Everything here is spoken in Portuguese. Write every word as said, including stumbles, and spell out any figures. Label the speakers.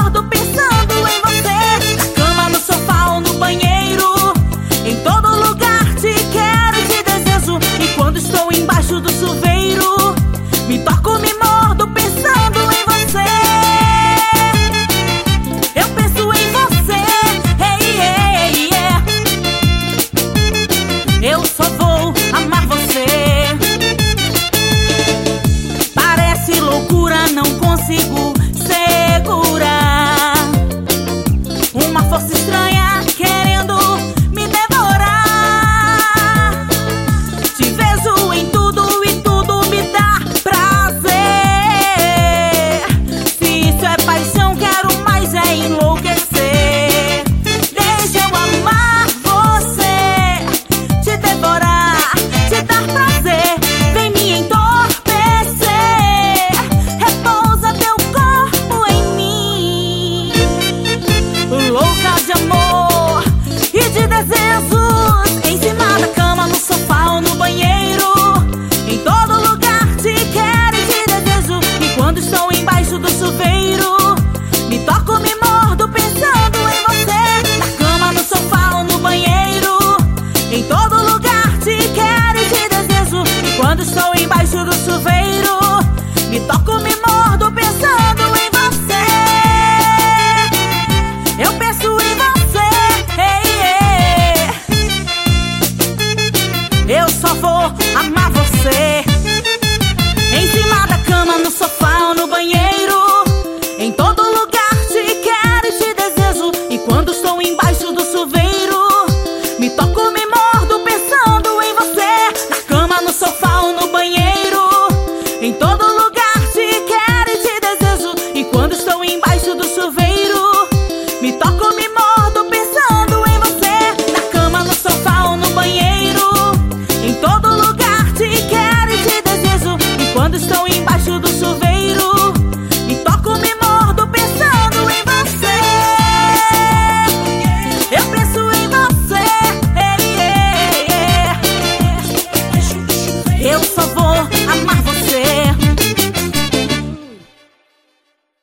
Speaker 1: mordo pensando em você. Na cama, no sofá ou no banheiro, em todo lugar te quero, te desejo. E quando estou embaixo do chuveiro, me toco, me mordo pensando em você. Eu penso em você, hey, hey, yeah. Eu só vou amar você. Parece loucura, não consigo segurar uma força estranha querendo me devorar. Te vejo em tudo e tudo me dá prazer. Se isso é paixão, quero mais é enlouquecer. Deixa eu amar você, te devorar, te dar prazer. Vem me entorpecer, repousa teu corpo em mim. Louca de amor e de desejos, em cima da cama, no sofá ou no banheiro, em todo lugar te quero e te desejo. E quando estou embaixo do chuveiro, me toco, me mordo pensando em você. Na cama, no sofá ou no banheiro, em todo lugar te quero e te desejo. E quando estou embaixo do chuveiro, me toco, me